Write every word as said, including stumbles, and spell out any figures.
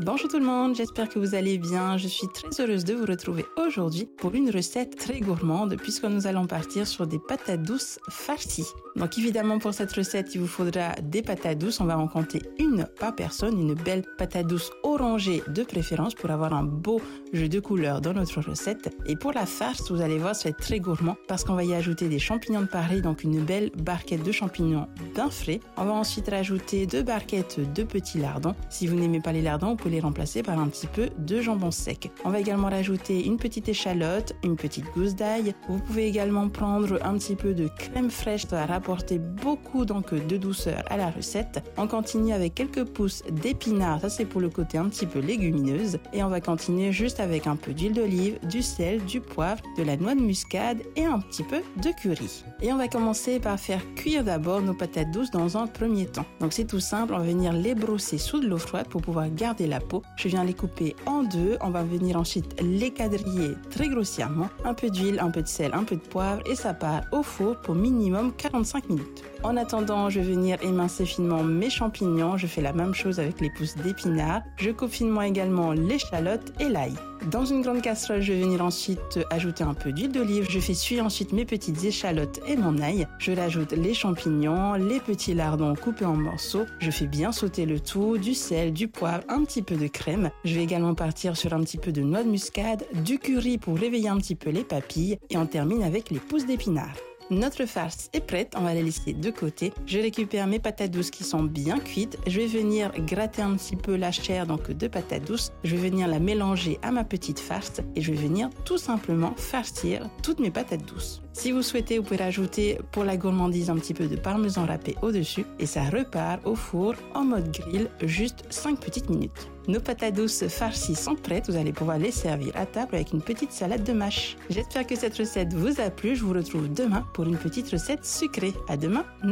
Bonjour tout le monde, j'espère que vous allez bien. Je suis très heureuse de vous retrouver aujourd'hui pour une recette très gourmande puisque nous allons partir sur des patates douces farcies. Donc évidemment pour cette recette, il vous faudra des patates douces. On va en compter une par personne, une belle patate douce orangée de préférence pour avoir un beau jeu de couleurs dans notre recette. Et pour la farce, vous allez voir, ça va être très gourmand parce qu'on va y ajouter des champignons de Paris, donc une belle barquette de champignons bien frais. On va ensuite rajouter deux barquettes de petits lardons. Si vous n'aimez pas les lardons, vous pouvez les remplacer par un petit peu de jambon sec. On va également rajouter une petite échalote, une petite gousse d'ail. Vous pouvez également prendre un petit peu de crème fraîche, ça va rapporter beaucoup donc de douceur à la recette. On continue avec quelques pousses d'épinards, ça c'est pour le côté un petit peu légumineuse. Et on va continuer juste avec un peu d'huile d'olive, du sel, du poivre, de la noix de muscade et un petit peu de curry. Et on va commencer par faire cuire d'abord nos patates douces dans un premier temps. Donc c'est tout simple, on va venir les brosser sous de l'eau froide pour pouvoir garder la peau. Je viens les couper en deux, on va venir ensuite les quadriller très grossièrement. Un peu d'huile, un peu de sel, un peu de poivre et ça part au four pour minimum quarante-cinq minutes. En attendant, je vais venir émincer finement mes champignons. Je fais la même chose avec les pousses d'épinards. Je coupe finement également l'échalote et l'ail. Dans une grande casserole, je vais venir ensuite ajouter un peu d'huile d'olive. Je fais cuire ensuite mes petites échalotes et mon ail. Je rajoute les champignons, les petits lardons coupés en morceaux. Je fais bien sauter le tout, du sel, du poivre, un petit peu de crème. Je vais également partir sur un petit peu de noix de muscade, du curry pour réveiller un petit peu les papilles et on termine avec les pousses d'épinards. Notre farce est prête, on va la laisser de côté. Je récupère mes patates douces qui sont bien cuites. Je vais venir gratter un petit peu la chair donc de patates douces. Je vais venir la mélanger à ma petite farce et je vais venir tout simplement farcir toutes mes patates douces. Si vous souhaitez, vous pouvez rajouter pour la gourmandise un petit peu de parmesan râpé au-dessus et ça repart au four en mode grill juste cinq petites minutes. Nos patates douces farcies sont prêtes, vous allez pouvoir les servir à table avec une petite salade de mâche. J'espère que cette recette vous a plu, je vous retrouve demain pour une petite recette sucrée. À demain.